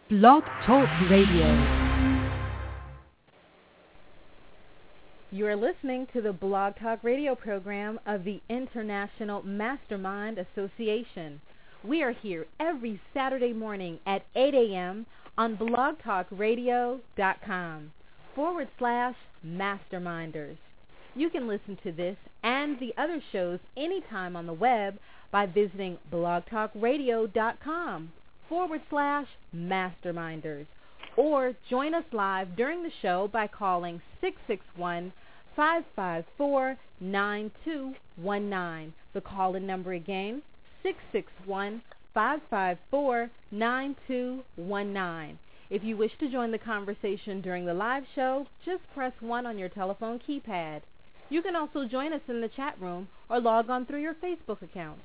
Blog Talk Radio. You are listening to the Blog Talk Radio program of the International Mastermind Association. We are here every Saturday morning at 8 a.m. on blogtalkradio.com/masterminders. You can listen to this and the other shows anytime on the web by visiting blogtalkradio.com/masterminders, or join us live during the show by calling 661-554-9219. The call-in number again, 661-554-9219. If you wish to join the conversation during the live show, just press 1 on your telephone keypad. You can also join us in the chat room or log on through your Facebook account.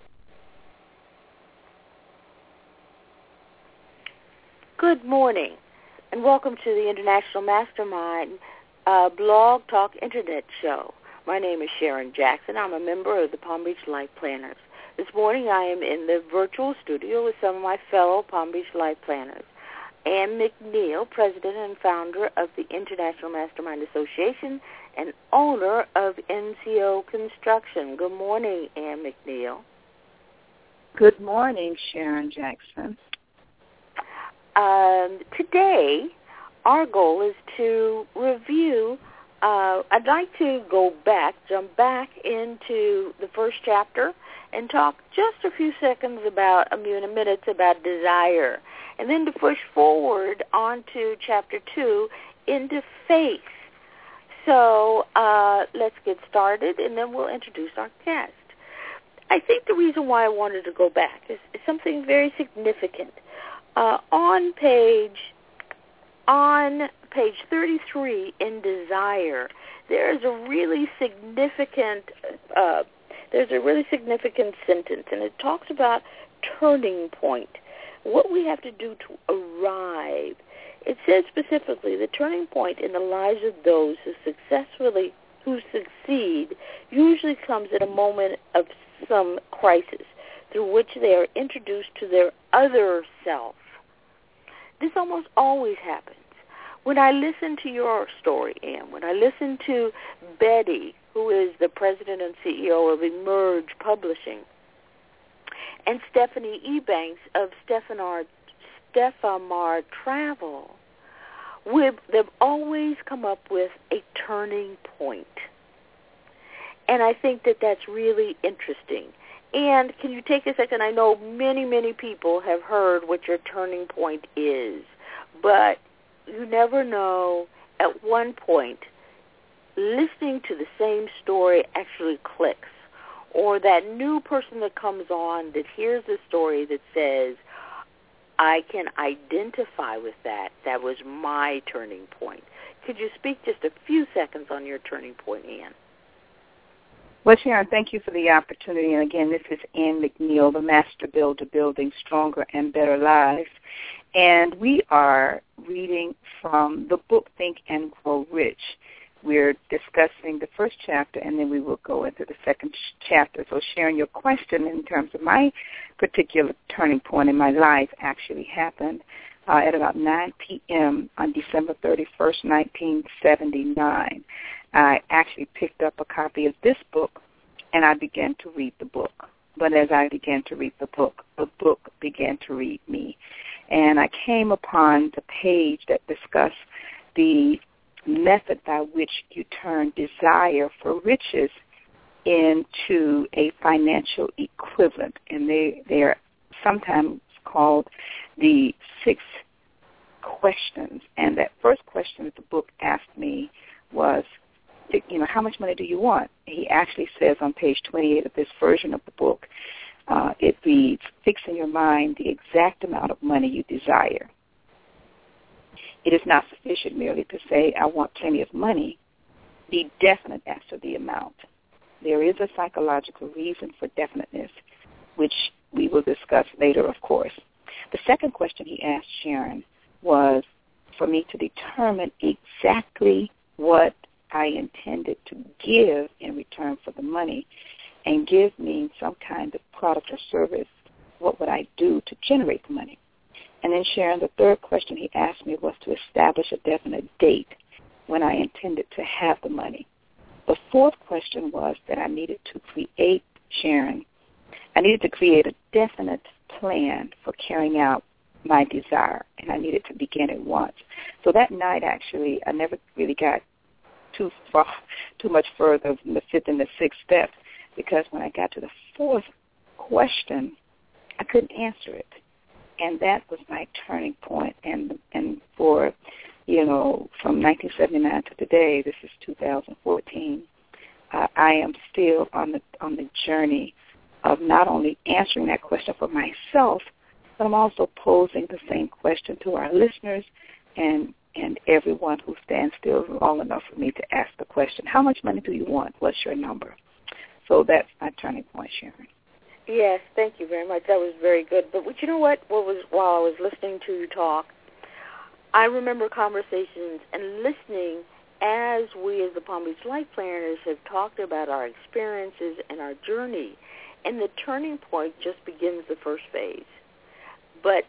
Good morning, and welcome to the International Mastermind Blog Talk Internet Show. My name is Sharon Jackson. I'm a member of the Palm Beach Life Planners. This morning I am in the virtual studio with some of my fellow Palm Beach Life Planners. Ann McNeil, president and founder of the International Mastermind Association and owner of NCO Construction. Good morning, Ann McNeil. Good morning, Sharon Jackson. Today, our goal is to review. I'd like to jump back into the first chapter and talk just a few minutes about desire, and then to push forward onto chapter 2 into faith. So let's get started, and then we'll introduce our guest. I think the reason why I wanted to go back is something very significant. On page 33 in Desire, there's a really significant sentence, and it talks about turning point, what we have to do to arrive. It says specifically, the turning point in the lives of those who succeed usually comes at a moment of some crisis through which they are introduced to their other self. This almost always happens. When I listen to your story, Ann, when I listen to Betty, who is the president and CEO of Emerge Publishing, and Stephanie Ebanks of Stephomar Travel, they've always come up with a turning point. And I think that that's really interesting. And can you take a second? I know many, many people have heard what your turning point is, but you never know at one point listening to the same story actually clicks, or that new person that comes on that hears a story that says, I can identify with that. That was my turning point. Could you speak just a few seconds on your turning point, Ann? Well, Sharon, thank you for the opportunity. And again, this is Ann McNeil, the Master Builder, Building Stronger and Better Lives. And we are reading from the book Think and Grow Rich. We're discussing the first chapter, and then we will go into the second chapter. So, Sharon, your question in terms of my particular turning point in my life actually happened at about 9 p.m. on December 31st, 1979. I actually picked up a copy of this book, and I began to read the book. But as I began to read the book began to read me. And I came upon the page that discussed the method by which you turn desire for riches into a financial equivalent. And they are sometimes called the 6 questions. And that first question that the book asked me was, how much money do you want? He actually says on page 28 of this version of the book, it reads, fix in your mind the exact amount of money you desire. It is not sufficient merely to say, I want plenty of money. Be definite as to the amount. There is a psychological reason for definiteness, which we will discuss later, of course. The second question he asked Sharon was for me to determine exactly what I intended to give in return for the money. And give means some kind of product or service. What would I do to generate the money? And then, Sharon, the third question he asked me was to establish a definite date when I intended to have the money. The fourth question was that I needed to create, Sharon, I needed to create a definite plan for carrying out my desire, and I needed to begin at once. So that night, actually, I never really got too much further than the fifth and the sixth step, because when I got to the fourth question, I couldn't answer it. And that was my turning point. And for, from 1979 to today, this is 2014, I am still on the journey of not only answering that question for myself, but I'm also posing the same question to our listeners and everyone who stands still long enough for me to ask the question, how much money do you want? What's your number? So that's my turning point, Sharon. Yes, thank you very much. That was very good. But you know what? While I was listening to you talk, I remember conversations and listening as we as the Palm Beach Life Planners have talked about our experiences and our journey. And the turning point just begins the first phase. But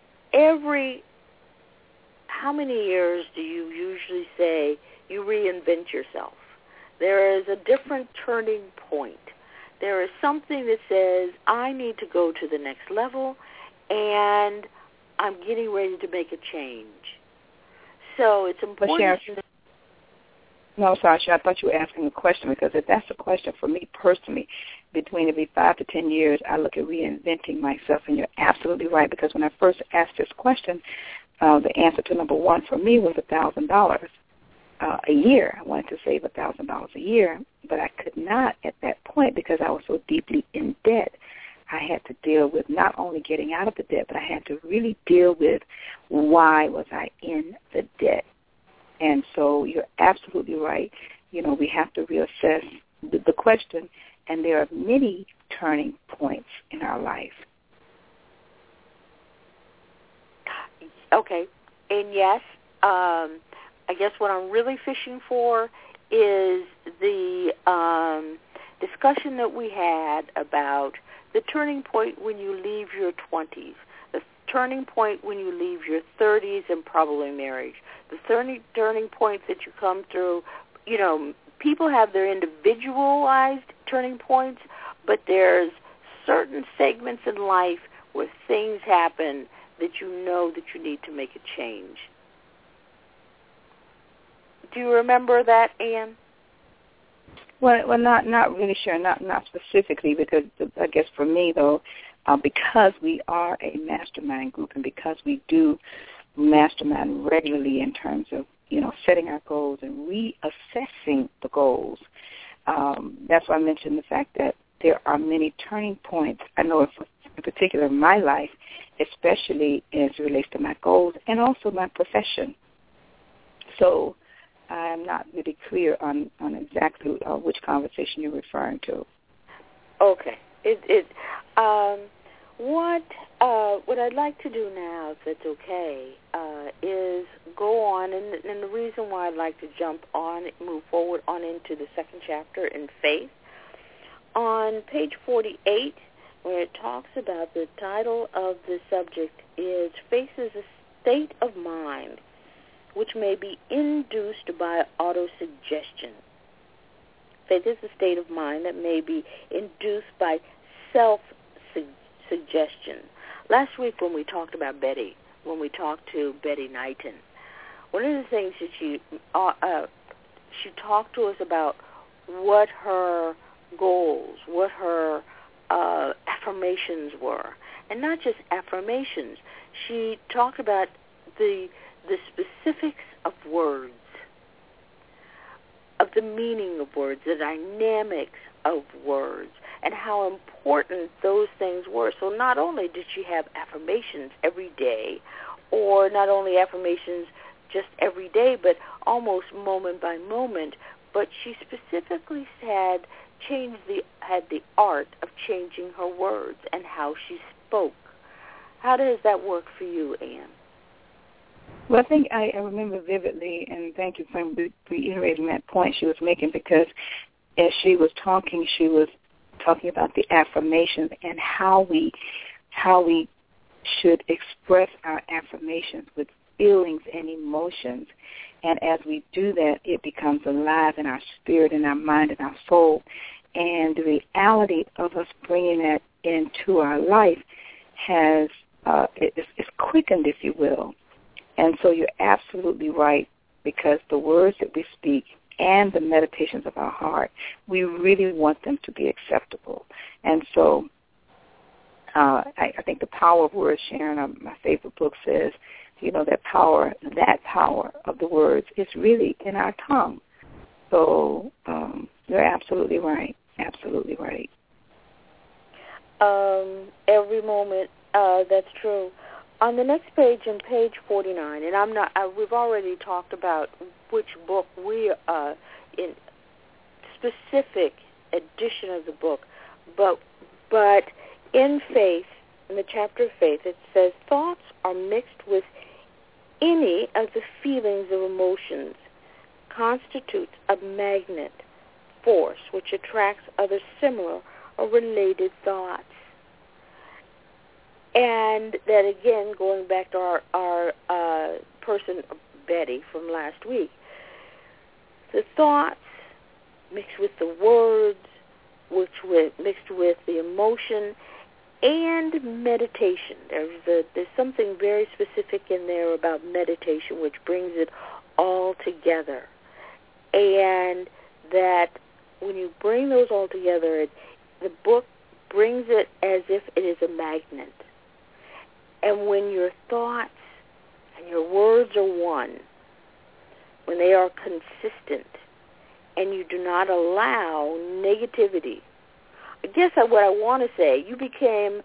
how many years do you usually say you reinvent yourself? There is a different turning point. There is something that says, I need to go to the next level, and I'm getting ready to make a change. So it's important. No, Sasha, I thought you were asking a question, because if that's a question for me personally, between every 5 to 10 years, I look at reinventing myself, and you're absolutely right, because when I first asked this question, the answer to number one for me was $1,000 a year. I wanted to save $1,000 a year, but I could not at that point because I was so deeply in debt. I had to deal with not only getting out of the debt, but I had to really deal with why was I in the debt. And so you're absolutely right. We have to reassess the question, and there are many turning points in our life. Okay. And yes, I guess what I'm really fishing for is the discussion that we had about the turning point when you leave your 20s, the turning point when you leave your 30s and probably marriage, the turning point that you come through. People have their individualized turning points, but there's certain segments in life where things happen that you know that you need to make a change. Do you remember that, Ann? Well, not really sure, not specifically, because I guess for me though, because we are a mastermind group and because we do mastermind regularly in terms of setting our goals and reassessing the goals. That's why I mentioned the fact that there are many turning points. I know in particular in my life, especially as it relates to my goals and also my profession. So I'm not really clear on exactly which conversation you're referring to. Okay. What I'd like to do now, if that's okay, is go on, and the reason why I'd like to move forward on into the second chapter in faith. On page 48, where it talks about the title of the subject is Faith is a State of Mind, which may be induced by autosuggestion. Faith is a state of mind that may be induced by self-suggestion. Last week when we talked about Betty, when we talked to Betty Knighton, one of the things that she talked to us about what her goals, what her affirmations were. And not just affirmations. She talked about the specifics of words, of the meaning of words, the dynamics of words, and how important those things were. So not only did she have affirmations every day, or not only affirmations just every day, but almost moment by moment, but she specifically had the art of changing her words and how she spoke. How does that work for you, Ann? Well, I think I remember vividly, and thank you for reiterating that point she was making, because as she was talking about the affirmations and how we should express our affirmations with feelings and emotions. And as we do that, it becomes alive in our spirit, in our mind, in our soul. And the reality of us bringing that into our life is quickened, if you will. And so you're absolutely right, because the words that we speak and the meditations of our heart, we really want them to be acceptable. And so I think the power of words, Sharon, my favorite book says, that power of the words is really in our tongue. So you're absolutely right. Absolutely right. Every moment, that's true. On the next page, on page 49, and we've already talked about which book we are in, specific edition of the book, but in Faith, in the chapter of Faith, it says, thoughts are mixed with any of the feelings or emotions constitutes a magnet force which attracts other similar or related thoughts. And that, again, going back to our person, Betty, from last week, the thoughts mixed with the words, mixed with the emotion, and meditation. There's something very specific in there about meditation which brings it all together. And that when you bring those all together, the book brings it as if it is a magnet. And when your thoughts and your words are one, when they are consistent, and you do not allow negativity, I guess what I want to say, you became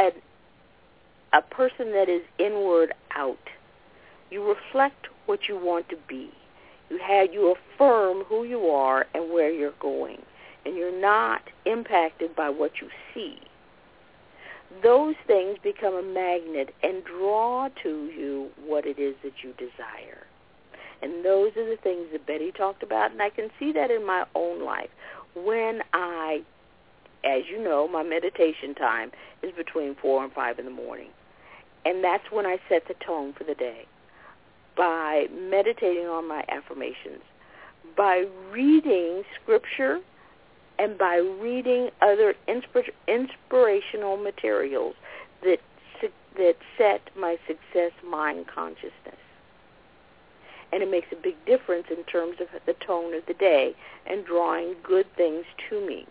a person that is inward out. You reflect what you want to be. You affirm who you are and where you're going, and you're not impacted by what you see. Those things become a magnet and draw to you what it is that you desire. And those are the things that Betty talked about, and I can see that in my own life. When as you know, my meditation time is between 4 and 5 in the morning. And that's when I set the tone for the day, by meditating on my affirmations, by reading scripture, and by reading other inspirational materials that set my success mind consciousness. And it makes a big difference in terms of the tone of the day and drawing good things to me.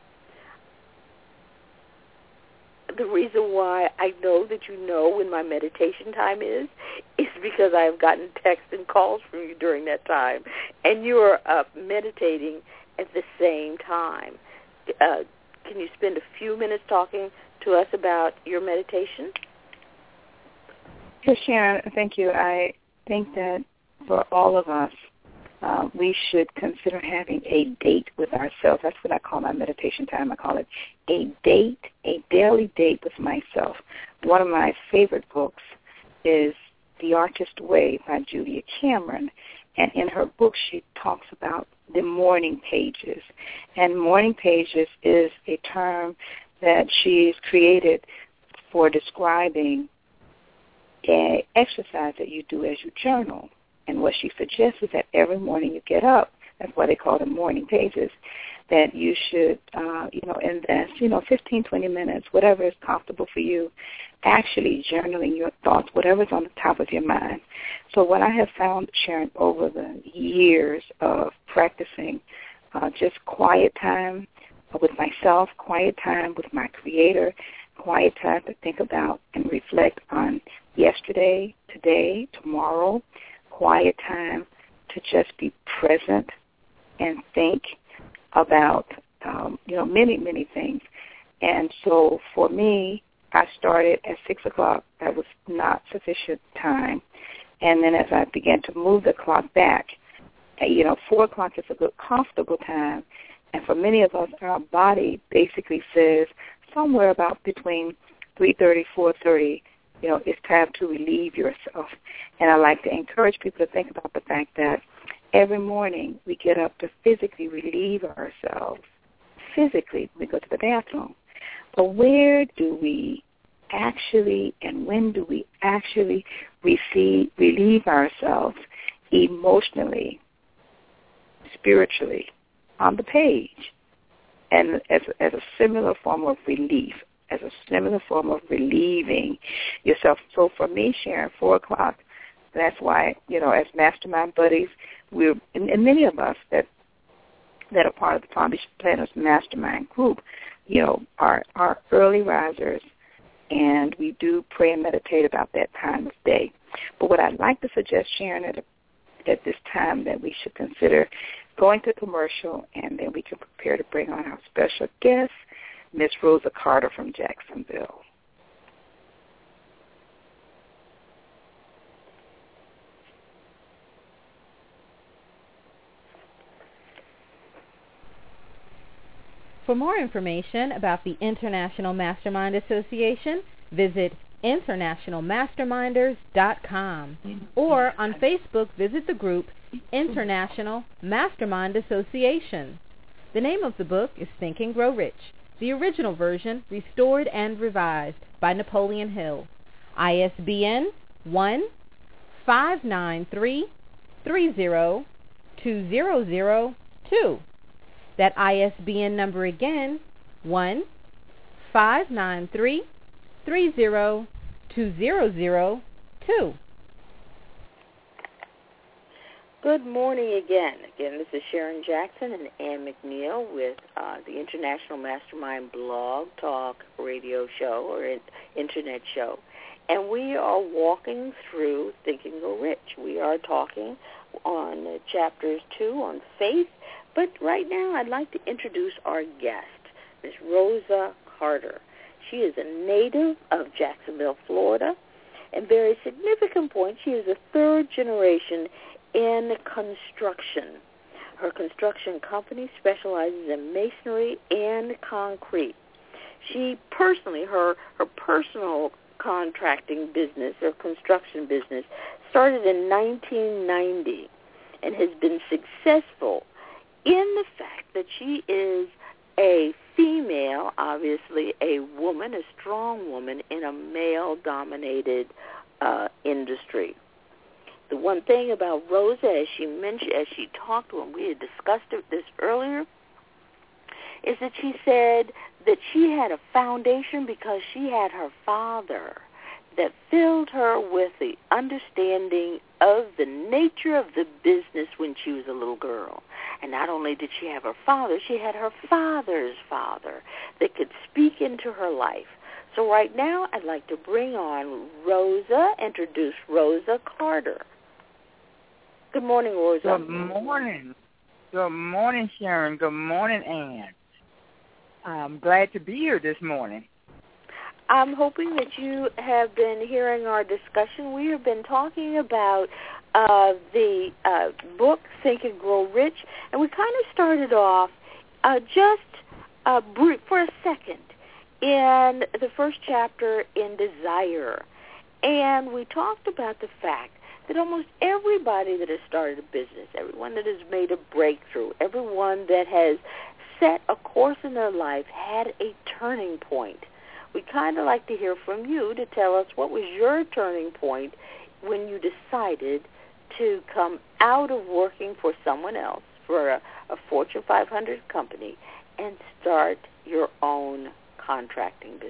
The reason why I know that you know when my meditation time is because I have gotten texts and calls from you during that time, and you are meditating at the same time. Can you spend a few minutes talking to us about your meditation? Yes, Sharon, thank you. I think that for all of us, we should consider having a date with ourselves. That's what I call my meditation time. I call it a date, a daily date with myself. One of my favorite books is The Artist Way by Julia Cameron. And in her book, she talks about the morning pages. And morning pages is a term that she's created for describing an exercise that you do as you journal. And what she suggests is that every morning you get up, that's why they call them morning pages, that you should, invest, 15, 20 minutes, whatever is comfortable for you, actually journaling your thoughts, whatever's on the top of your mind. So what I have found, Sharon, over the years of practicing just quiet time with myself, quiet time with my Creator, quiet time to think about and reflect on yesterday, today, tomorrow, quiet time to just be present and think about, many, many things. And so for me, I started at 6 o'clock. That was not sufficient time. And then as I began to move the clock back, 4 o'clock is a good, comfortable time. And for many of us, our body basically says somewhere about between 3:30, 4:30, it's time to relieve yourself. And I like to encourage people to think about the fact that every morning we get up to physically relieve ourselves. Physically, we go to the bathroom. But where do we actually and when do we actually relieve ourselves emotionally, spiritually, on the page, and as a similar form of relief, as a similar form of relieving yourself. So for me, Sharon, 4 o'clock, that's why, as mastermind buddies, and many of us that are part of the Palm Beach Planners Mastermind group, are early risers, and we do pray and meditate about that time of day. But what I'd like to suggest, Sharon, at this time, that we should consider going to commercial, and then we can prepare to bring on our special guest, Miss Rosa Carter from Jacksonville. For more information about the International Mastermind Association, visit internationalmasterminders.com, or on Facebook, visit the group International Mastermind Association. The name of the book is Think and Grow Rich, the original version restored and revised by Napoleon Hill. ISBN 1-593-30-2002. That ISBN number again, 1-593-30-2002. Good morning again. This is Sharon Jackson and Ann McNeil with the International Mastermind Blog Talk Radio Show, or Internet Show. And we are walking through Think and Grow Rich. We are talking on chapters 2 on faith. But right now I'd like to introduce our guest, Ms. Rosa Carter. She is a native of Jacksonville, Florida, and very significant point, she is a third generation in construction. Her construction company specializes in masonry and concrete. She personally, her personal contracting business or construction business started in 1990 and has been successful in the fact that she is a female, obviously a woman, a strong woman in a male-dominated industry. The one thing about Rosa, as she mentioned, as she talked when we had discussed this earlier, is that she said that she had a foundation because she had her father that filled her with the understanding of the nature of the business when she was a little girl. And not only did she have her father, she had her father's father that could speak into her life. So right now I'd like to bring on Rosa, introduce Rosa Carter. Good morning, Rosa. Good morning. Good morning, Sharon. Good morning, Ann. I'm glad to be here this morning. I'm hoping that you have been hearing our discussion. We have been talking about the book, Think and Grow Rich, and we kind of started off for a second in the first chapter in Desire. And we talked about the fact that almost everybody that has started a business, everyone that has made a breakthrough, everyone that has set a course in their life had a turning point. We'd kind of like to hear from you to tell us what was your turning point when you decided to come out of working for someone else, for a Fortune 500 company, and start your own contracting business.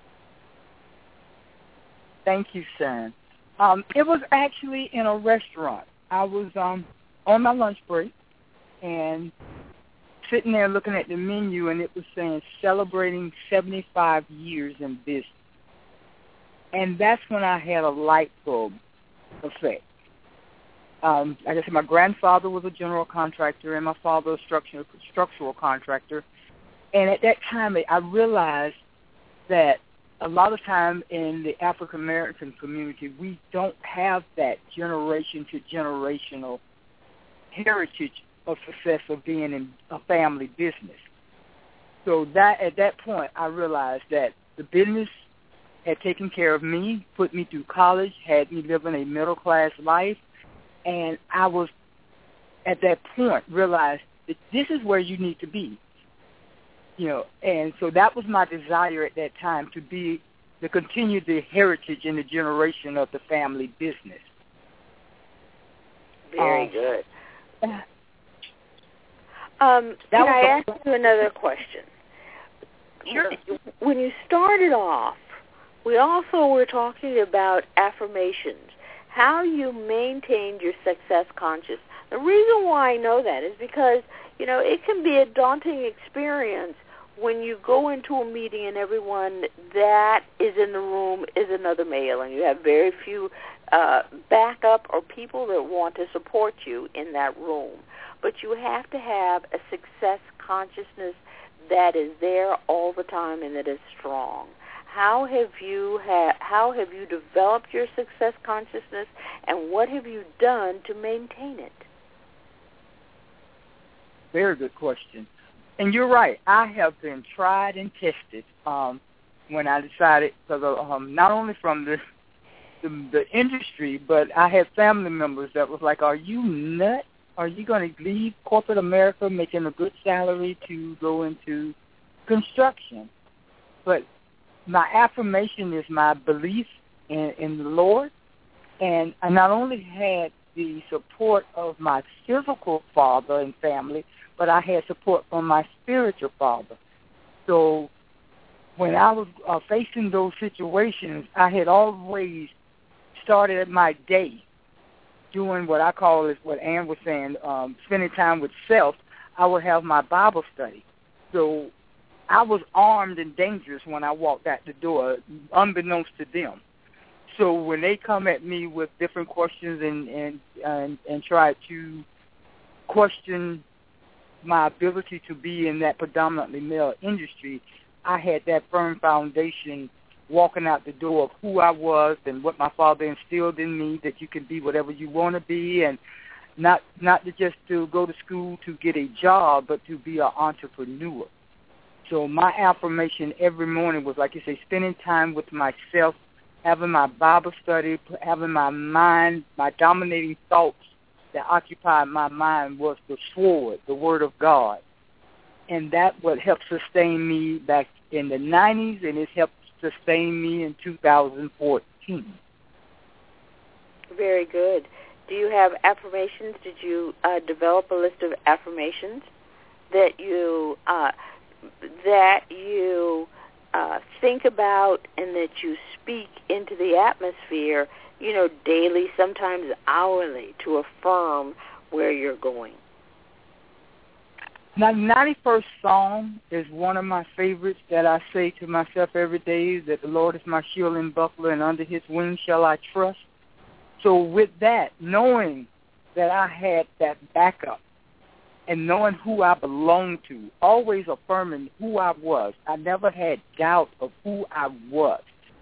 Thank you, Sharon. It was actually in a restaurant. I was on my lunch break and sitting there looking at the menu, and it was saying celebrating 75 years in business. And that's when I had a light bulb effect. Like I said, my grandfather was a general contractor and my father a structural contractor. And at that time, I realized that a lot of time in the African American community, we don't have that generation-to-generational heritage of success of being in a family business. So that at that point, I realized that the business had taken care of me, put me through college, had me living a middle-class life, and I was, at that point, realized that this is where you need to be. And so that was my desire at that time, to be to continue the heritage and the generation of the family business. Very good. Can I ask you another question? Sure. When you started off, we also were talking about affirmations, how you maintained your success conscious. The reason why I know that is because, it can be a daunting experience when you go into a meeting and everyone that is in the room is another male, and you have very few backup or people that want to support you in that room. But you have to have a success consciousness that is there all the time and that is strong. How have you developed your success consciousness, and what have you done to maintain it? Very good question. And you're right. I have been tried and tested when I decided, because not only from the industry, but I had family members that was like, "Are you nuts? Are you going to leave corporate America making a good salary to go into construction?" But my affirmation is my belief in the Lord, and I not only had the support of my physical father and family, but I had support from my spiritual father. So when I was facing those situations, I had always started my day doing what I call, is what Ann was saying, spending time with self. I would have my Bible study. So I was armed and dangerous when I walked out the door, unbeknownst to them. So when they come at me with different questions and try to question my ability to be in that predominantly male industry, I had that firm foundation walking out the door of who I was and what my father instilled in me, that you can be whatever you want to be, and not just to go to school to get a job, but to be an entrepreneur. So my affirmation every morning was, like you say, spending time with myself, having my Bible study, having my mind, my dominating thoughts that occupied my mind was the sword, the Word of God. And that what helped sustain me back in the 90s, and it's helped sustain me in 2014. Very good. Do you have affirmations? Did you develop a list of affirmations that you think about and that you speak into the atmosphere, daily, sometimes hourly, to affirm where you're going? Now, 91st Psalm is one of my favorites that I say to myself every day, that the Lord is my shield and buckler, and under his wings shall I trust. So with that, knowing that I had that backup and knowing who I belonged to, always affirming who I was, I never had doubt of who I was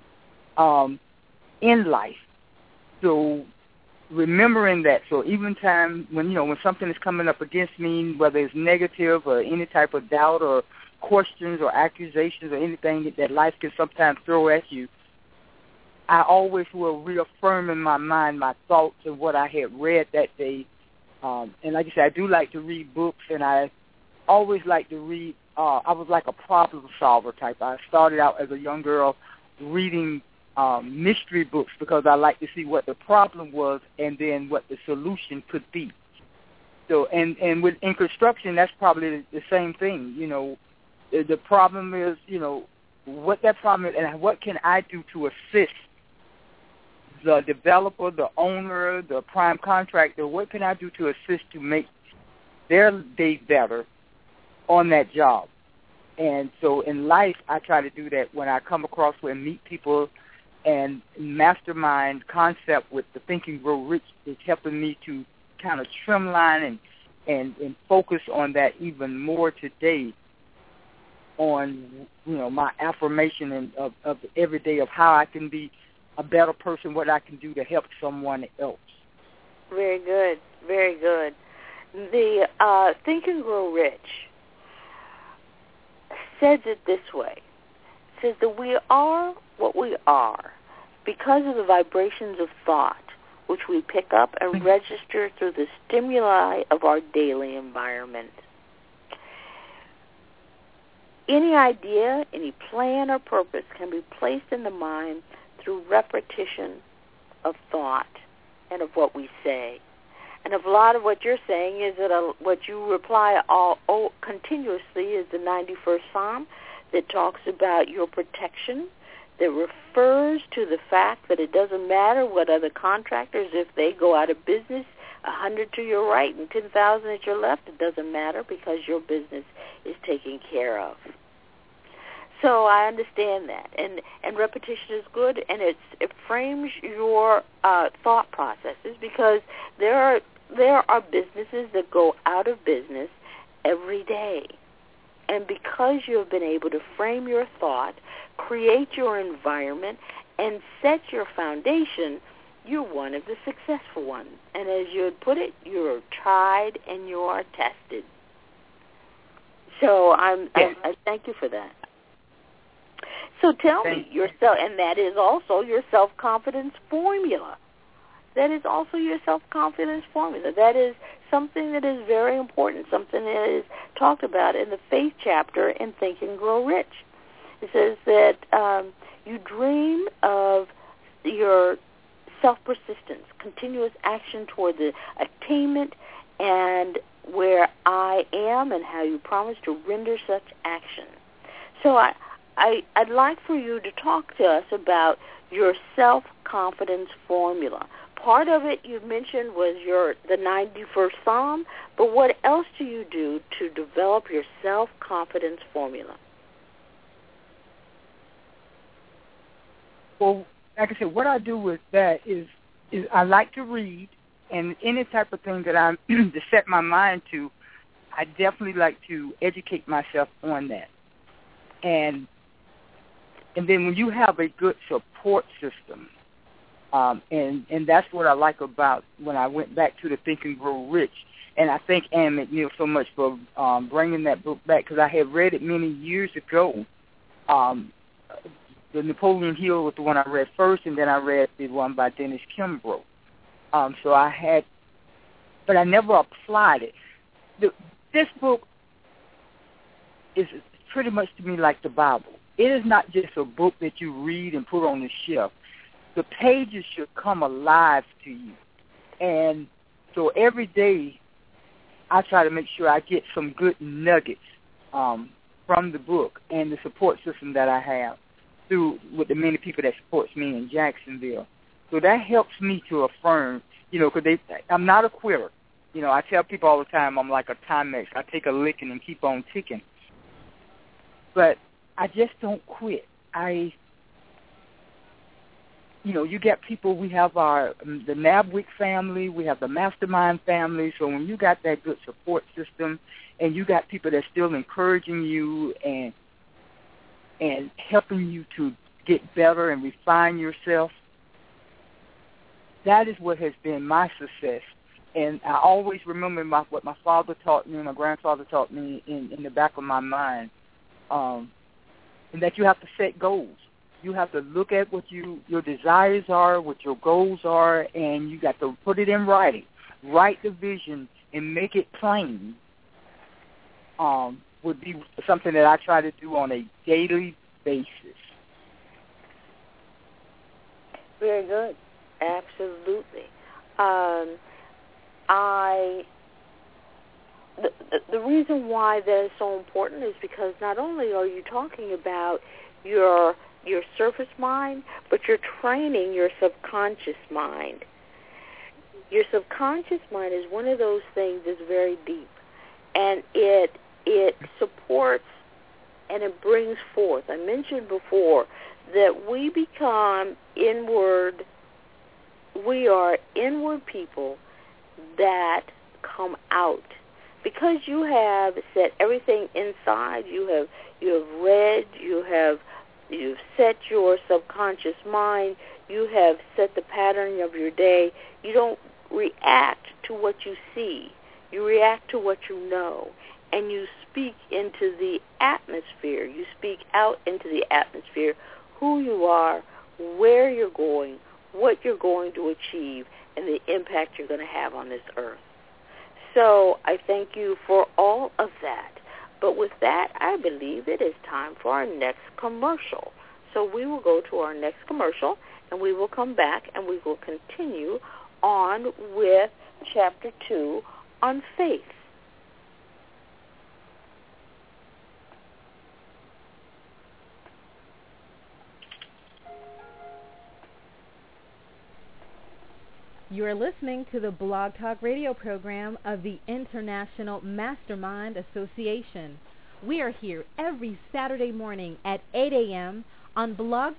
in life. So remembering that, so even time when something is coming up against me, whether it's negative or any type of doubt or questions or accusations or anything that life can sometimes throw at you, I always will reaffirm in my mind my thoughts and what I had read that day. And like I said, I do like to read books, and I always like to read. I was like a problem solver type. I started out as a young girl reading mystery books because I like to see what the problem was and then what the solution could be. So, and in construction, that's probably the same thing. The problem is, what that problem is and what can I do to assist the developer, the owner, the prime contractor. What can I do to assist to make their day better on that job? And so in life, I try to do that when I come across and meet people. And mastermind concept with the Think and Grow Rich is helping me to kind of trimline and focus on that even more today on, my affirmation of every day of how I can be a better person, what I can do to help someone else. Very good. Very good. The Think and Grow Rich says it this way. It says that we are what we are because of the vibrations of thought which we pick up and register through the stimuli of our daily environment. Any idea, any plan or purpose can be placed in the mind through repetition of thought and of what we say. And a lot of what you're saying is that what you reply continuously is the 91st Psalm that talks about your protection, that refers to the fact that it doesn't matter what other contractors, if they go out of business, 100 to your right and 10,000 at your left, it doesn't matter because your business is taken care of. So I understand that, and repetition is good, and it frames your thought processes, because there are businesses that go out of business every day. And because you have been able to frame your thought, create your environment, and set your foundation, you're one of the successful ones. And as you would put it, you're tried and you are tested. So I thank you for that. So tell me yourself, and that is also your self-confidence formula. That is also your self-confidence formula. That is something that is very important, something that is talked about in the faith chapter in Think and Grow Rich. It says that you dream of your self-persistence, continuous action toward the attainment, and where I am and how you promise to render such action. So I'd like for you to talk to us about your self-confidence formula. Part of it you mentioned was the 91st Psalm, but what else do you do to develop your self-confidence formula? Well, like I said, what I do with that is I like to read, and any type of thing that I'm to set my mind to, I definitely like to educate myself on that. And then when you have a good support system, and that's what I like about when I went back to the Think and Grow Rich. And I thank Ann McNeil so much for bringing that book back, because I had read it many years ago. The Napoleon Hill was the one I read first, and then I read the one by Dennis Kimbrough. But I never applied it. This book is pretty much to me like the Bible. It is not just a book that you read and put on the shelf. The pages should come alive to you. And so every day I try to make sure I get some good nuggets from the book and the support system that I have with the many people that supports me in Jacksonville. So that helps me to affirm, because I'm not a quitter. I tell people all the time I'm like a Timex. I take a licking and keep on ticking. But I just don't quit. You get people, we have the NABWIC family, we have the Mastermind family, so when you got that good support system and you got people that's still encouraging you and helping you to get better and refine yourself, that is what has been my success. And I always remember what my father taught me, my grandfather taught me in the back of my mind, and that you have to set goals. You have to look at what your desires are, what your goals are, and you got to put it in writing. Write the vision and make it plain. Would be something that I try to do on a daily basis. Very good. Absolutely. The reason why that is so important is because not only are you talking about your surface mind, but you're training your subconscious mind. Your subconscious mind is one of those things that's very deep, and it supports and it brings forth. I mentioned before that we become inward. We are inward people that come out. Because you have set everything inside, you have read, you've set your subconscious mind, you have set the pattern of your day. You don't react to what you see. You react to what you know. And you speak into the atmosphere. You speak out into the atmosphere who you are, where you're going, what you're going to achieve, and the impact you're going to have on this earth. So I thank you for all of that. But with that, I believe it is time for our next commercial. So we will go to our next commercial, and we will come back, and we will continue on with Chapter 2 on faith. You are listening to the Blog Talk Radio program of the International Mastermind Association. We are here every Saturday morning at 8 a.m. on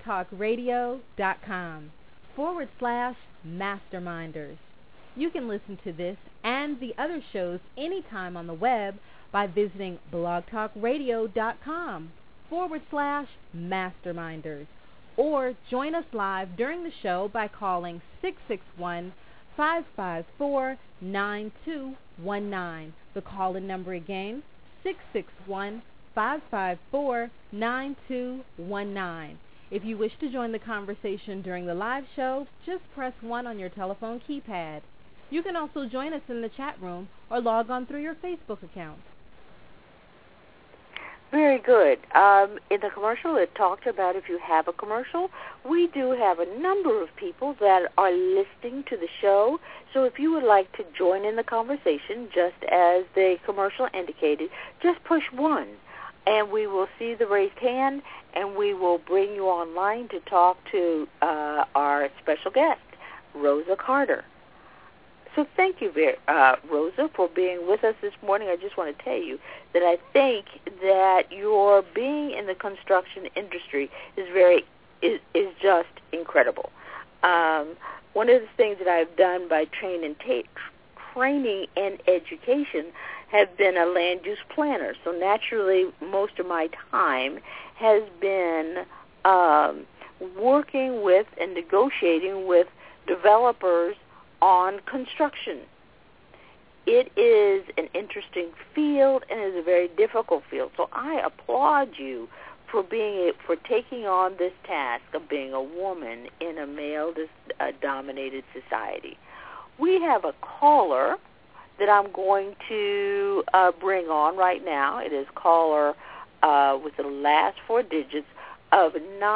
blogtalkradio.com/masterminders. You can listen to this and the other shows anytime on the web by visiting blogtalkradio.com/masterminders. Or join us live during the show by calling 661-554-9219. The call-in number again, 661-554-9219. If you wish to join the conversation during the live show, just press 1 on your telephone keypad. You can also join us in the chat room or log on through your Facebook account. Very good. In the commercial, it talked about if you have a commercial. We do have a number of people that are listening to the show. So if you would like to join in the conversation, just as the commercial indicated, just push 1, and we will see the raised hand, and we will bring you online to talk to our special guest, Rosa Carter. So thank you, Rosa, for being with us this morning. I just want to tell you that I think that your being in the construction industry is just incredible. One of the things that I've done by training and education have been a land use planner. So naturally, most of my time has been working with and negotiating with developers on construction. It is an interesting field and it is a very difficult field. So I applaud you for taking on this task of being a woman in a male-dominated society. We have a caller that I'm going to bring on right now. It is caller with the last 4 digits of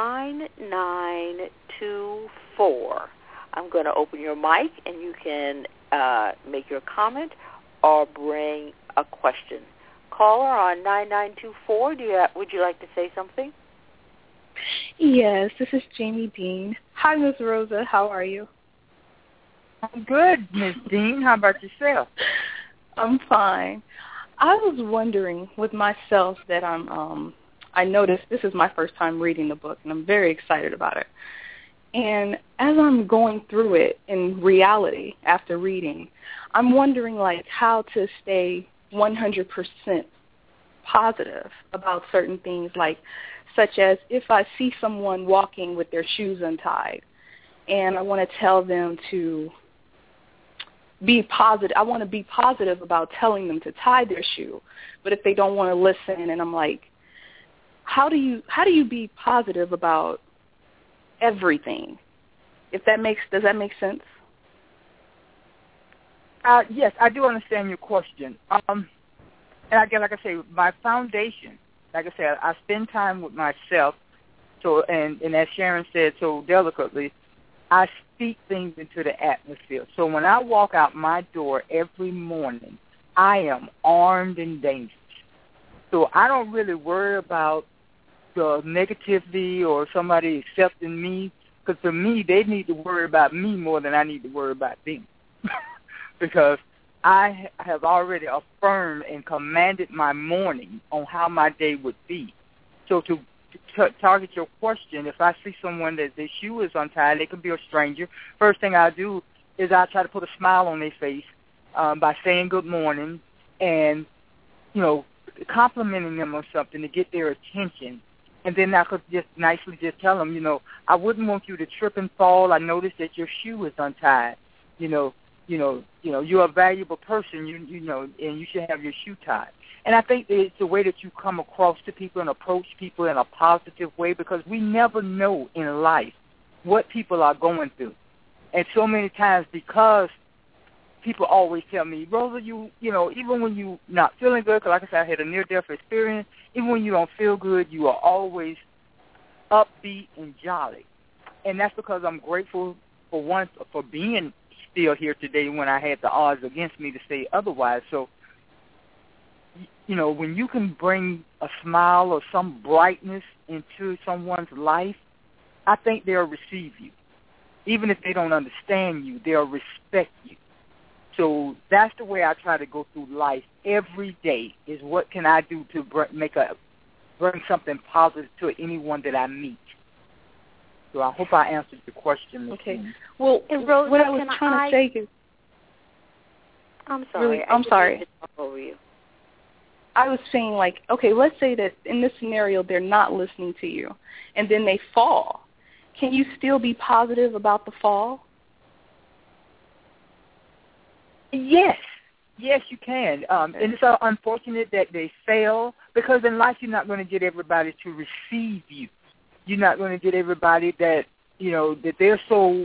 9924. I'm going to open your mic, and you can make your comment or bring a question. Caller on 9924, would you like to say something? Yes, this is Jamie Dean. Hi, Ms. Rosa. How are you? I'm good, Ms. Dean. How about yourself? I'm fine. I was wondering with myself that I noticed this is my first time reading the book, and I'm very excited about it. And as I'm going through it in reality after reading, I'm wondering how to stay 100% positive about certain things, such as if I see someone walking with their shoes untied and I want to tell them to be positive. I want to be positive about telling them to tie their shoe, but if they don't want to listen, and I'm like, how do you be positive about everything? Does that make sense? Yes, I do understand your question. And again, like I say, my foundation, like I said, I spend time with myself. So, and as Sharon said so delicately, I speak things into the atmosphere. So when I walk out my door every morning, I am armed and dangerous. So I don't really worry about the negativity or somebody accepting me, because for me, they need to worry about me more than I need to worry about them. Because I have already affirmed and commanded my morning on how my day would be. So to target your question, if I see someone that their shoe is untied, they could be a stranger, first thing I do is I try to put a smile on their face by saying good morning and, complimenting them on something to get their attention. And then I could just nicely just tell them, I wouldn't want you to trip and fall. I noticed that your shoe is untied. You're a valuable person, and you should have your shoe tied. And I think that it's the way that you come across to people and approach people in a positive way, because we never know in life what people are going through. And so many times, because people always tell me, Rosa, you know, even when you not feeling good, because like I said, I had a near-death experience, even when you don't feel good, you are always upbeat and jolly. And that's because I'm grateful for being still here today when I had the odds against me to say otherwise. So, you know, when you can bring a smile or some brightness into someone's life, I think they'll receive you. Even if they don't understand you, they'll respect you. So that's the way I try to go through life every day, is what can I do to bring something positive to anyone that I meet. So I hope I answered the question. Okay. Well, Rosa, what I was trying to say is... I'm sorry. Really, I'm sorry. To talk over you. I was saying, like, okay, let's say that in this scenario they're not listening to you, and then they fall. Can you still be positive about the fall? Yes. Yes, you can. And it's unfortunate that they fail, because in life you're not going to get everybody to receive you. You're not going to get everybody that, you know, that they're so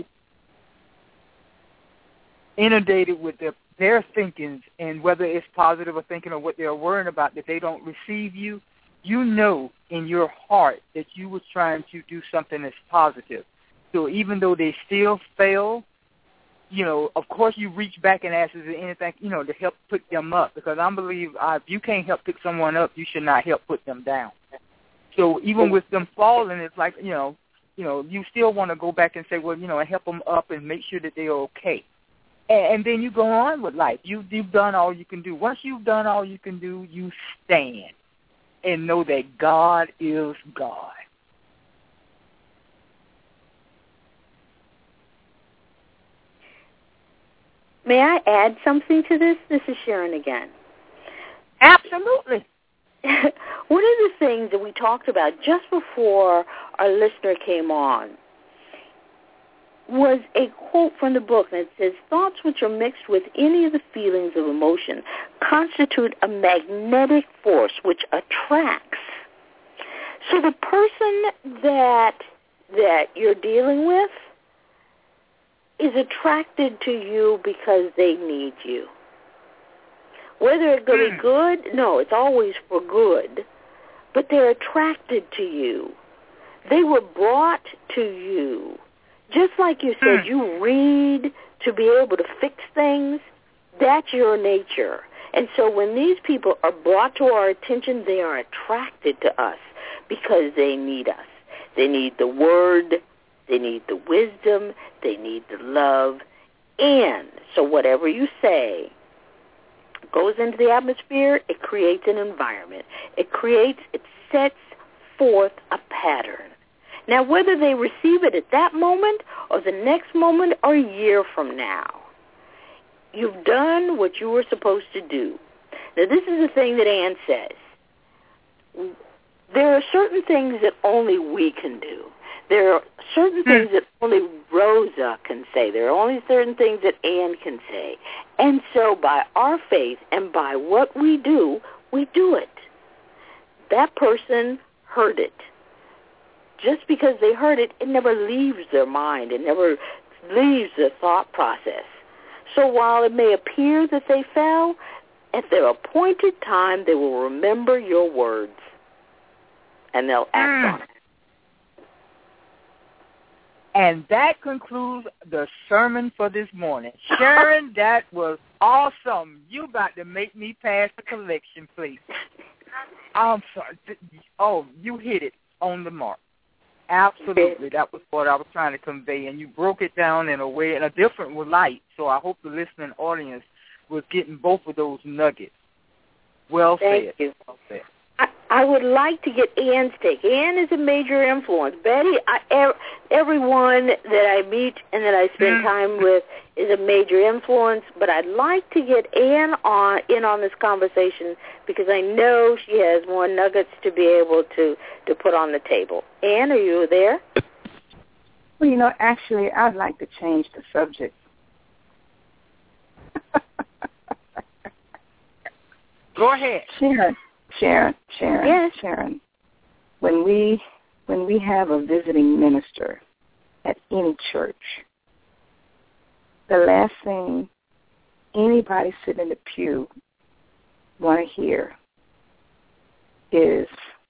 inundated with their thinkings, and whether it's positive or thinking or what they're worrying about, that they don't receive you. You know in your heart that you were trying to do something that's positive. So even though they still fail, you know, of course you reach back and ask, is there anything, you know, to help pick them up? Because I believe if you can't help pick someone up, you should not help put them down. So even with them falling, it's like, you know, you still want to go back and say, well, you know, help them up and make sure that they're okay. And then you go on with life. You've done all you can do. Once you've done all you can do, you stand and know that God is God. May I add something to this? This is Sharon again. Absolutely. One of the things that we talked about just before our listener came on was a quote from the book that says, thoughts which are mixed with any of the feelings of emotion constitute a magnetic force which attracts. So the person that you're dealing with is attracted to you because they need you. Whether it's going to be good, no, it's always for good, but they're attracted to you. They were brought to you. Just like you said, you read to be able to fix things. That's your nature. And so when these people are brought to our attention, they are attracted to us because they need us. They need the word, they need the wisdom, they need the love. And so whatever you say goes into the atmosphere, it creates an environment. It sets forth a pattern. Now, whether they receive it at that moment or the next moment or a year from now, you've done what you were supposed to do. Now, this is the thing that Ann says. There are certain things that only we can do. There are certain things that only Rosa can say. There are only certain things that Ann can say. And so by our faith and by what we do it. That person heard it. Just because they heard it, it never leaves their mind. It never leaves their thought process. So while it may appear that they fell, at their appointed time, they will remember your words, and they'll act on it. And that concludes the sermon for this morning. Sharon, that was awesome. You about to make me pass the collection plate. I'm sorry. Oh, you hit it on the mark. Absolutely. That was what I was trying to convey, and you broke it down in a way, in a different light. So I hope the listening audience was getting both of those nuggets. Well said. Thank you. Well said. I would like to get Ann's take. Ann is a major influence. Betty, everyone that I meet and that I spend time with is a major influence, but I'd like to get Ann in on this conversation because I know she has more nuggets to be able to put on the table. Ann, are you there? Well, you know, actually, I'd like to change the subject. Go ahead. Sharon. Yes. Sharon. When we have a visiting minister at any church, the last thing anybody sitting in the pew want to hear is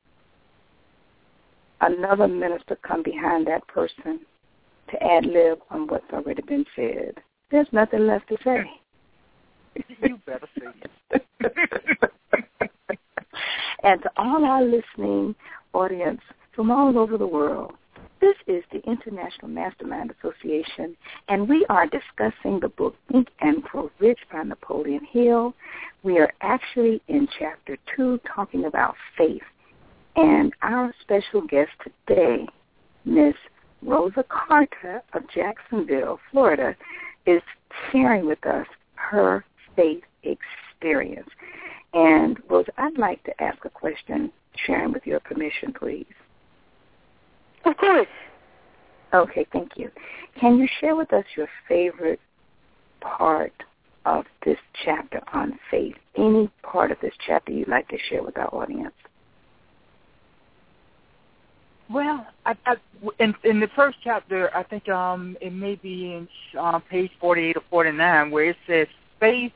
another minister come behind that person to ad-lib on what's already been said. There's nothing left to say. You better say it. And to all our listening audience from all over the world, this is the International Mastermind Association, and we are discussing the book Think and Grow Rich by Napoleon Hill. We are actually in Chapter 2 talking about faith. And our special guest today, Miss Rosa Carter of Jacksonville, Florida, is sharing with us her faith experience. And, Rosa, I'd like to ask a question, sharing with your permission, please. Of course. Okay, thank you. Can you share with us your favorite part of this chapter on faith? Any part of this chapter you'd like to share with our audience? Well, in the first chapter, I think it may be in page 48 or 49, where it says faith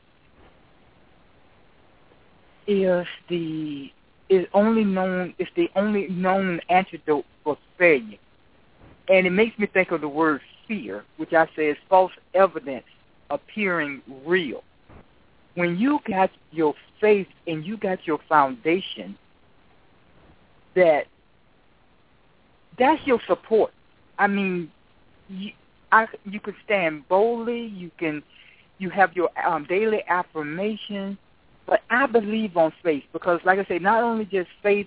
is the only known antidote for failure. And it makes me think of the word fear, which I say is false evidence appearing real. When you got your faith and you got your foundation, that's your support. I mean, you can stand boldly. You have your daily affirmation. But I believe on faith because, like I say, not only just faith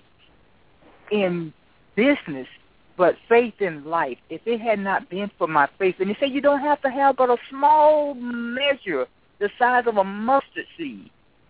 in business, but faith in life. If it had not been for my faith, and they say you don't have to have but a small measure the size of a mustard seed.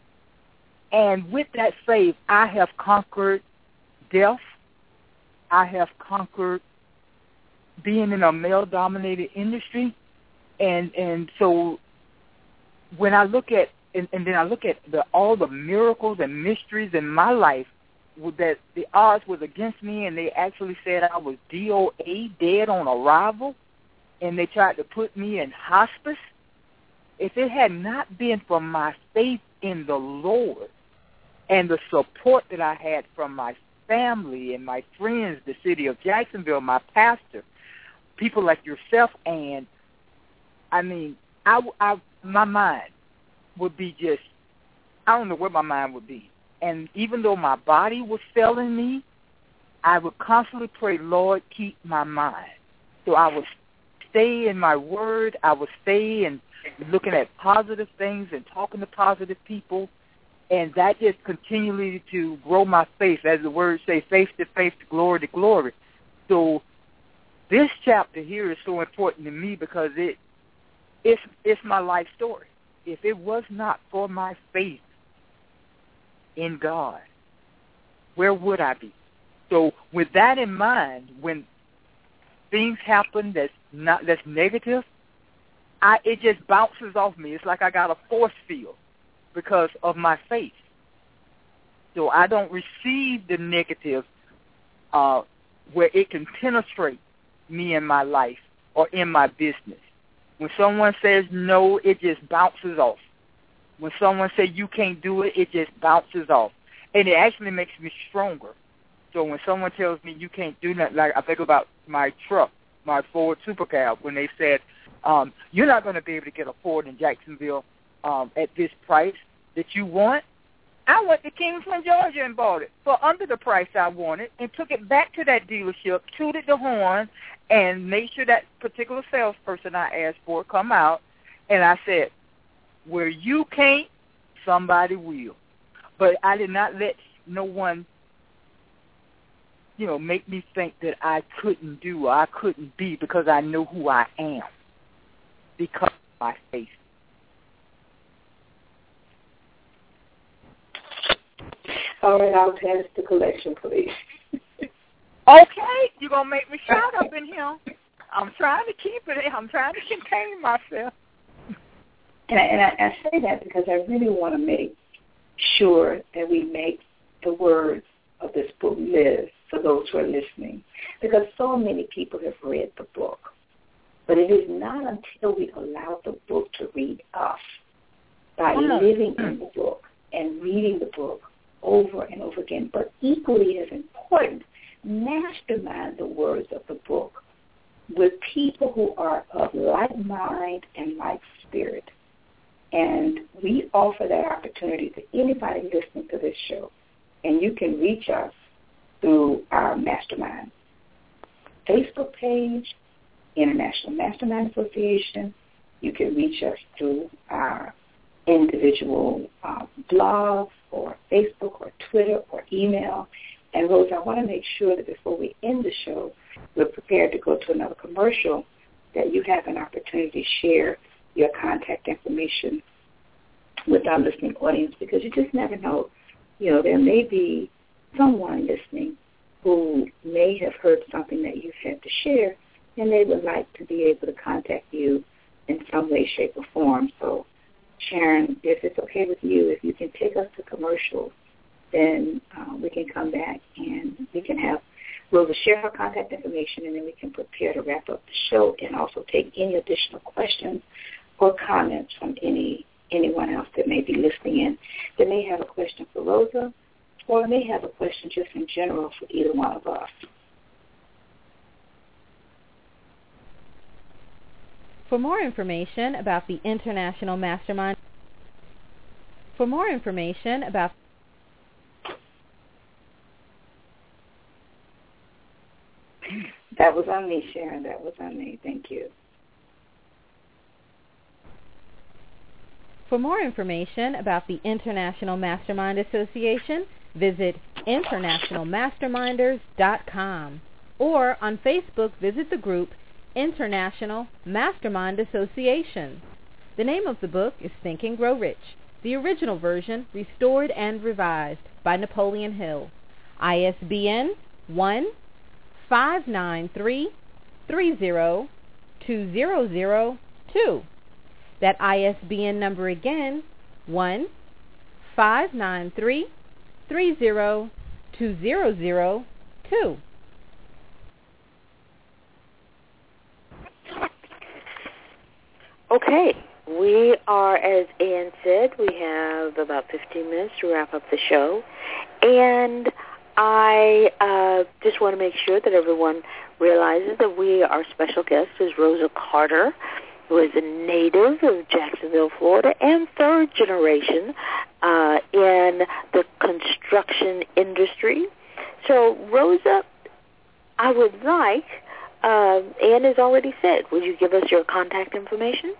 And with that faith, I have conquered death. I have conquered being in a male-dominated industry. And so when I look at and then I look at all the miracles and mysteries in my life that the odds was against me, and they actually said I was DOA, dead on arrival, and they tried to put me in hospice. If it had not been for my faith in the Lord and the support that I had from my family and my friends, the city of Jacksonville, my pastor, people like yourself, and I mean, my mind would be just, I don't know where my mind would be. And even though my body was failing me, I would constantly pray, Lord, keep my mind. So I would stay in my word. I would stay and looking at positive things and talking to positive people. And that just continually to grow my faith. As the words say, faith to faith, to glory to glory. So this chapter here is so important to me because it's my life story. If it was not for my faith in God, where would I be? So with that in mind, when things happen that's negative, it just bounces off me. It's like I got a force field because of my faith. So I don't receive the negative where it can penetrate me in my life or in my business. When someone says no, it just bounces off. When someone says you can't do it, it just bounces off. And it actually makes me stronger. So when someone tells me you can't do nothing, like I think about my truck, my Ford Super Cab, when they said, you're not going to be able to get a Ford in Jacksonville at this price that you want. I went to Kingsland, Georgia and bought it for under the price I wanted and took it back to that dealership, tooted the horn, and made sure that particular salesperson I asked for come out. And I said, where you can't, somebody will. But I did not let no one, make me think that I couldn't do or I couldn't be because I know who I am because of my faith. All right, I'll pass the collection, please. Okay, you're going to make me shout up in here. I'm trying to keep it. I'm trying to contain myself. And I say that because I really want to make sure that we make the words of this book live for those who are listening. Because so many people have read the book. But it is not until we allow the book to read us by living in the book and reading the book over and over again. But equally as important, mastermind the words of the book with people who are of like mind and like spirit. And we offer that opportunity to anybody listening to this show. And you can reach us through our Mastermind Facebook page, International Mastermind Association. You can reach us through our individual blogs or Facebook or Twitter or email. And Rose, I want to make sure that before we end the show, we're prepared to go to another commercial, that you have an opportunity to share your contact information with our listening audience, because you just never know. You know, there may be someone listening who may have heard something that you've had to share, and they would like to be able to contact you in some way, shape, or form. So, Sharon, if it's okay with you, if you can take us to commercial, then we can come back and we can have Rosa share her contact information, and then we can prepare to wrap up the show and also take any additional questions or comments from anyone else that may be listening in, that may have a question for Rosa, or may have a question just in general for either one of us. For more information about the International Mastermind, That was on me, Sharon. That was on me. Thank you. For more information about the International Mastermind Association, visit internationalmasterminders.com, or on Facebook, visit the group International Mastermind Association. The name of the book is Think and Grow Rich, the original version restored and revised by Napoleon Hill. ISBN 1-593-30-2002. That ISBN number again, 1-593-30-2002. Okay, we are, as Ann said, we have about 15 minutes to wrap up the show. And I just want to make sure that everyone realizes that our special guest is Rosa Carter, who is a native of Jacksonville, Florida, and third generation in the construction industry. So, Rosa, I would like, Ann has already said, would you give us your contact information?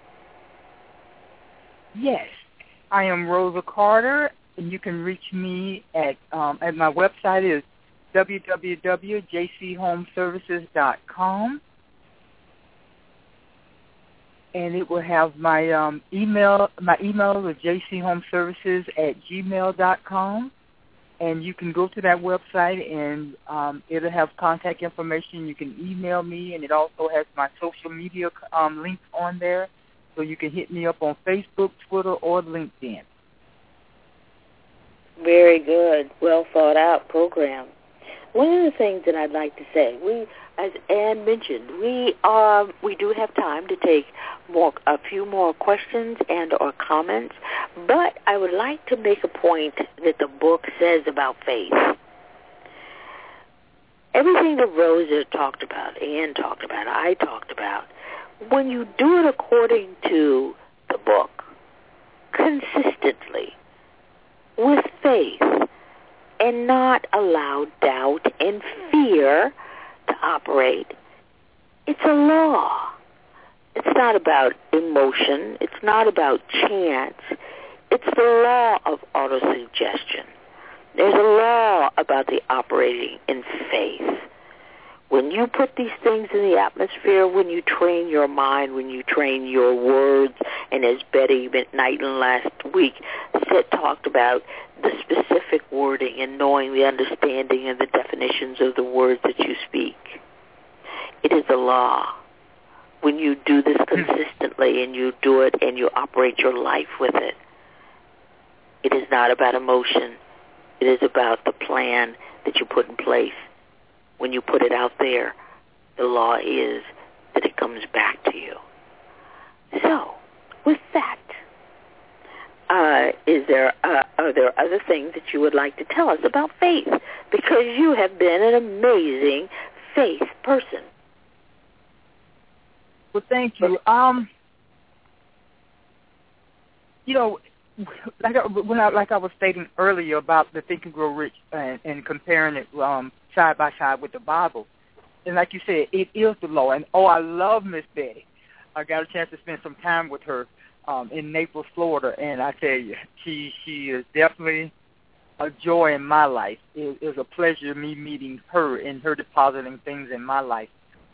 Yes. I am Rosa Carter, and you can reach me at my website is www.jchomeservices.com. And it will have my email. My email is jchomeservices@gmail.com. And you can go to that website, and it'll have contact information. You can email me, and it also has my social media links on there. So you can hit me up on Facebook, Twitter, or LinkedIn. Very good. Well thought out program. One of the things that I'd like to say, as Ann mentioned, we do have time to take a few more questions and or comments, but I would like to make a point that the book says about faith. Everything that Rosa talked about, Ann talked about, I talked about, when you do it according to the book, consistently, with faith, and not allow doubt and fear to operate, it's a law. It's not about emotion. It's not about chance. It's the law of autosuggestion. There's a law about the operating in faith. When you put these things in the atmosphere, when you train your mind, when you train your words, and as Betty Knighton last week talked about the specific wording and knowing the understanding and the definitions of the words that you speak, it is a law. When you do this consistently and you do it and you operate your life with it, it is not about emotion. It is about the plan that you put in place. When you put it out there, the law is that it comes back to you. So, with that, are there other things that you would like to tell us about faith? Because you have been an amazing faith person. Well, thank you. Like I was stating earlier about the Think and Grow Rich and comparing it side by side with the Bible, and like you said, it is the law. And I love Miss Betty. I got a chance to spend some time with her in Naples, Florida, and I tell you, she is definitely a joy in my life. It was a pleasure me meeting her and her depositing things in my life.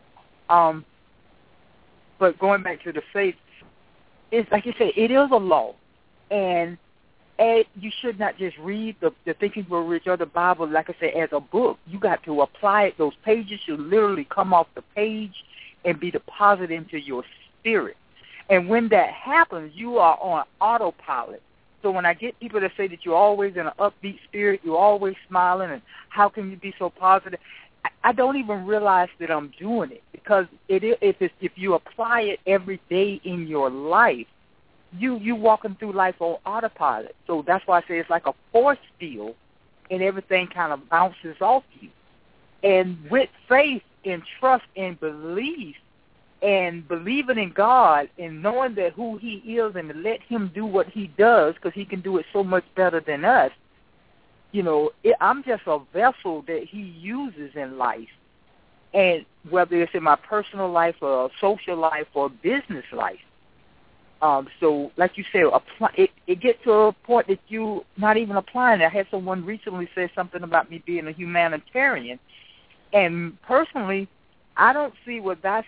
But going back to the faith, it's like you said, it is a law. And you should not just read the Think and Grow Rich or the Bible, like I said, as a book. You got to apply it. Those pages should literally come off the page and be deposited into your spirit. And when that happens, you are on autopilot. So when I get people that say that you're always in an upbeat spirit, you're always smiling, and how can you be so positive, I don't even realize that I'm doing it, because if you apply it every day in your life, you walking through life on autopilot. So that's why I say it's like a force field, and everything kind of bounces off you. And with faith and trust and belief and believing in God and knowing that who He is and to let Him do what He does, because He can do it so much better than us, I'm just a vessel that He uses in life. And whether it's in my personal life or social life or business life. So, like you said, it gets to a point that you're not even applying it. I had someone recently say something about me being a humanitarian. And personally, I don't see what that's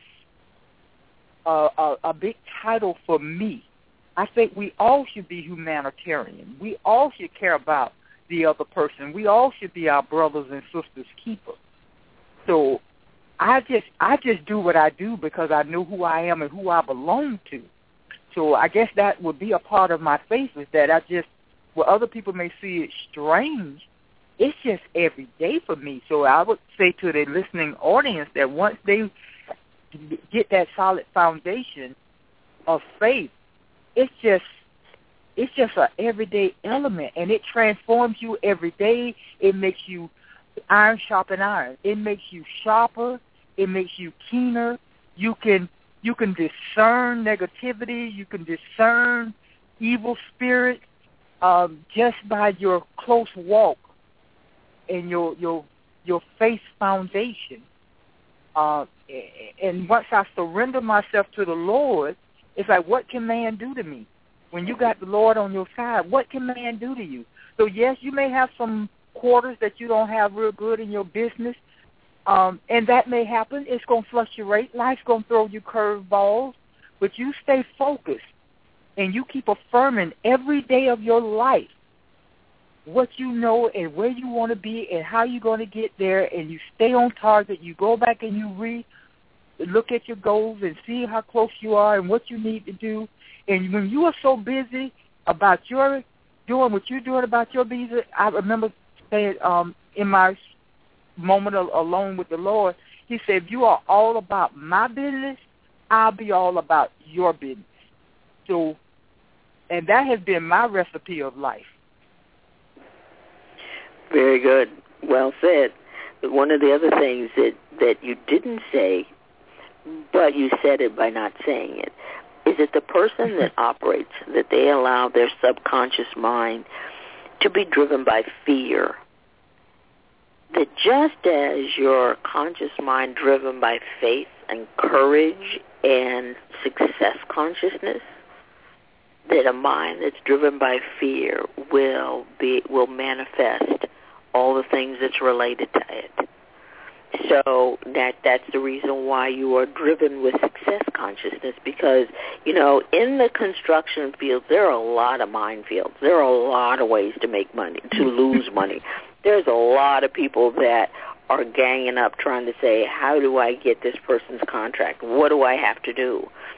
a big title for me. I think we all should be humanitarian. We all should care about the other person. We all should be our brothers and sisters' keeper. So I just do what I do because I know who I am and who I belong to. So I guess that would be a part of my faith, is that where other people may see it strange, it's just every day for me. So I would say to the listening audience that once they get that solid foundation of faith, it's just an everyday element, and it transforms you every day. It makes you iron sharpen iron. It makes you sharper. It makes you keener. You can discern negativity. You can discern evil spirits just by your close walk and your faith foundation. And once I surrender myself to the Lord, it's like, what can man do to me? When you got the Lord on your side, what can man do to you? So, yes, you may have some quarters that you don't have real good in your business, and that may happen. It's going to fluctuate. Life's going to throw you curveballs, but you stay focused, and you keep affirming every day of your life what you know and where you want to be and how you're going to get there, and you stay on target. You go back and you look at your goals and see how close you are and what you need to do. And when you are so busy about doing what you're doing about your business, I remember saying in my moment alone with the Lord, He said, if you are all about my business, I'll be all about your business. So, and that has been my recipe of life. Very good. Well said. But one of the other things that you didn't say, but you said it by not saying it, is that the person that operates, that they allow their subconscious mind to be driven by fear. That just as your conscious mind driven by faith and courage and success consciousness, that a mind that's driven by fear will manifest all the things that's related to it. So that's the reason why you are driven with success consciousness, because, in the construction field, there are a lot of minefields. There are a lot of ways to make money, to lose money. There's a lot of people that are ganging up trying to say, how do I get this person's contract? What do I have to do?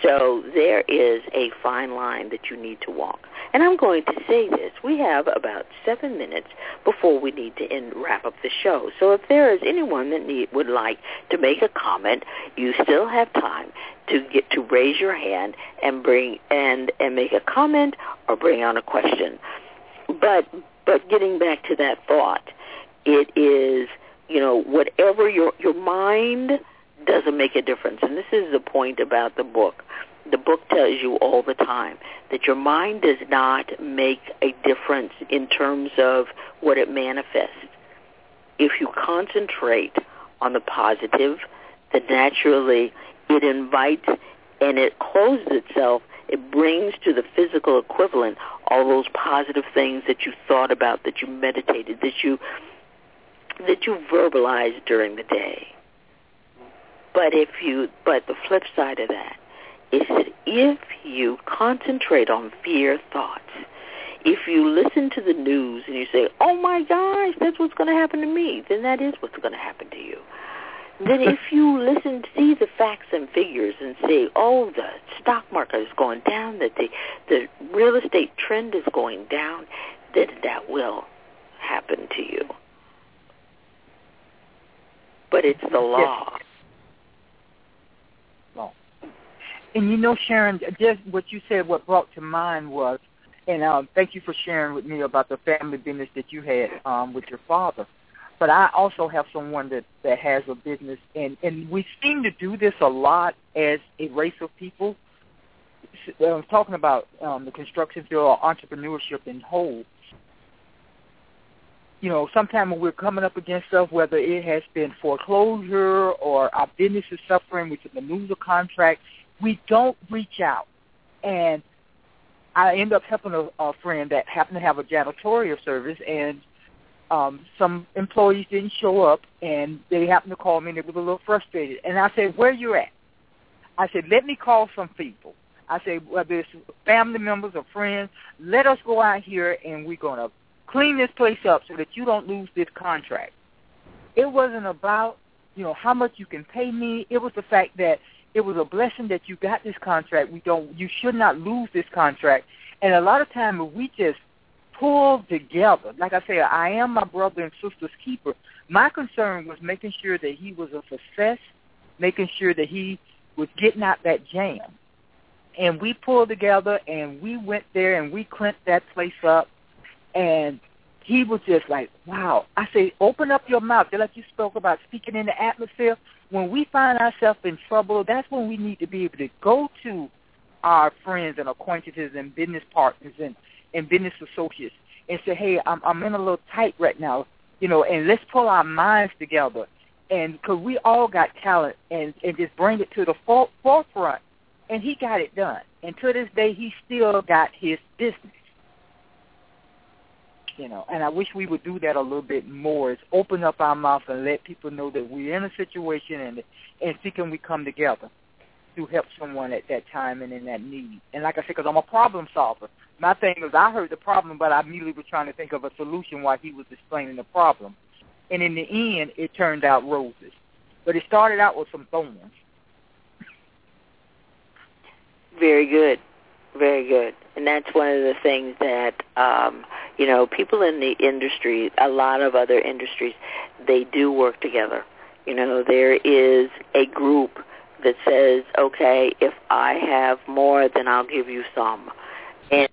So there is a fine line that you need to walk. And I'm going to say this. We have about 7 minutes before we need to wrap up the show. So if there is anyone that would like to make a comment, you still have time to raise your hand and bring and make a comment or bring on a question. But getting back to that thought, it is, whatever your mind doesn't make a difference. And this is the point about the book. The book tells you all the time that your mind does not make a difference in terms of what it manifests. If you concentrate on the positive, then naturally it invites and it closes itself. It brings to the physical equivalent all those positive things that you thought about, that you meditated, that you verbalized during the day. But the flip side of that is that if you concentrate on fear thoughts, if you listen to the news and you say, oh my gosh, that's what's going to happen to me, then that is what's going to happen to you. Then if you see the facts and figures and say, oh, the stock market is going down, that the real estate trend is going down, then that will happen to you. But it's the law. And Sharon, just what you said, what brought to mind was, and thank you for sharing with me about the family business that you had with your father. But I also have someone that has a business, and we seem to do this a lot as a race of people. I'm talking about the construction field or entrepreneurship in whole. Sometimes when we're coming up against stuff, whether it has been foreclosure or our business is suffering, we can lose a contract, we don't reach out. And I end up helping a friend that happened to have a janitorial service, and some employees didn't show up, and they happened to call me, and they were a little frustrated. And I said, where you at? I said, let me call some people. I said, whether it's family members or friends, let us go out here, and we're going to clean this place up so that you don't lose this contract. It wasn't about, how much you can pay me. It was the fact that it was a blessing that you got this contract. You should not lose this contract. And a lot of times we just pull together. Like I said, I am my brother and sister's keeper. My concern was making sure that he was a success, making sure that he was getting out that jam. And we pulled together, and we went there, and we cleaned that place up. And he was just like, wow. I say, open up your mouth. Just like you spoke about speaking in the atmosphere. When we find ourselves in trouble, that's when we need to be able to go to our friends and acquaintances and business partners and business associates and say, hey, I'm in a little tight right now, and let's pull our minds together. And because we all got talent, and just bring it to the forefront. And he got it done. And to this day, he still got his business. And I wish we would do that a little bit more, is open up our mouth and let people know that we're in a situation and see can we come together to help someone at that time and in that need. And like I said, because I'm a problem solver. My thing is I heard the problem, but I immediately was trying to think of a solution while he was explaining the problem. And in the end, it turned out roses. But it started out with some thorns. Very good. Very good. And that's one of the things that, people in the industry, a lot of other industries, they do work together. There is a group that says, okay, if I have more, then I'll give you some. And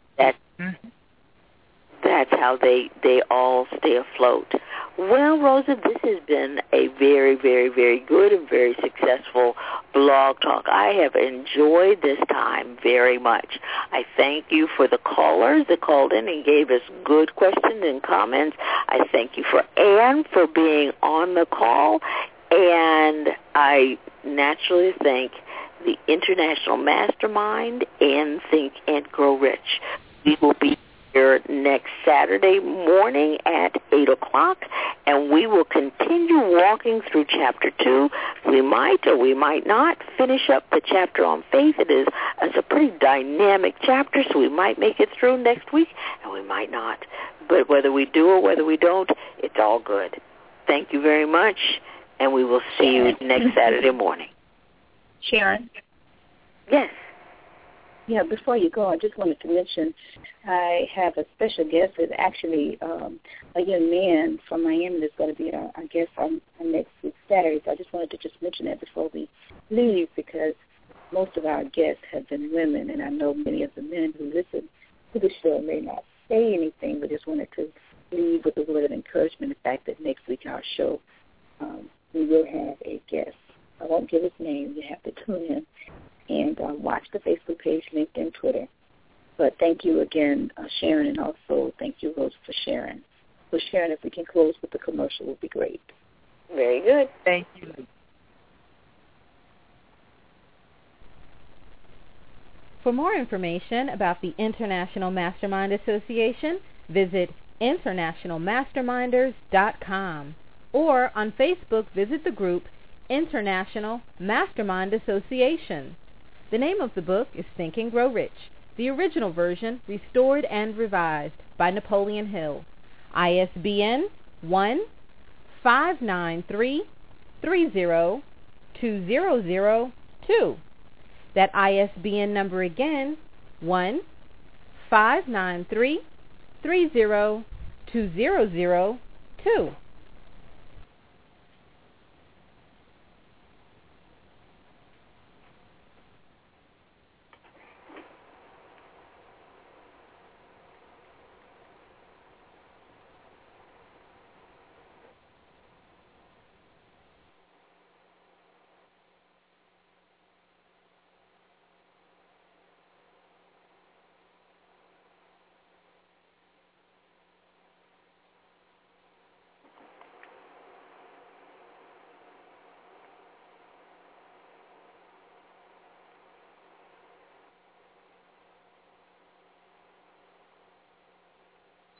that's how they all stay afloat. Well, Rosa, this has been a very, very, very good and very successful blog talk. I have enjoyed this time very much. I thank you for the callers that called in and gave us good questions and comments. I thank you for Ann for being on the call. And I naturally thank the International Mastermind and Think and Grow Rich. We will be here next Saturday morning at 8 o'clock, and we will continue walking through Chapter 2. We might or we might not finish up the chapter on faith. It's a pretty dynamic chapter, so we might make it through next week, and we might not. But whether we do or whether we don't, it's all good. Thank you very much, and we will see you next Saturday morning. Sharon? Yes. Yeah, before you go, I just wanted to mention I have a special guest. It's actually a young man from Miami that's going to be our guest on next week, Saturday. So I just wanted to just mention that before we leave, because most of our guests have been women, and I know many of the men who listen to the show may not say anything, but just wanted to leave with a word of encouragement, the fact that next week our show we will have a guest. I won't give his name. You have to tune in and watch the Facebook page, LinkedIn, Twitter. But thank you again, Sharon, and also thank you, Rose, for sharing. So, Sharon, if we can close with the commercial, would be great. Very good. Thank you. For more information about the International Mastermind Association, visit internationalmasterminders.com, or on Facebook, visit the group International Mastermind Association. The name of the book is Think and Grow Rich, the original version restored and revised by Napoleon Hill. ISBN 1-593-30-2002. That ISBN number again, 1-593-30-2002.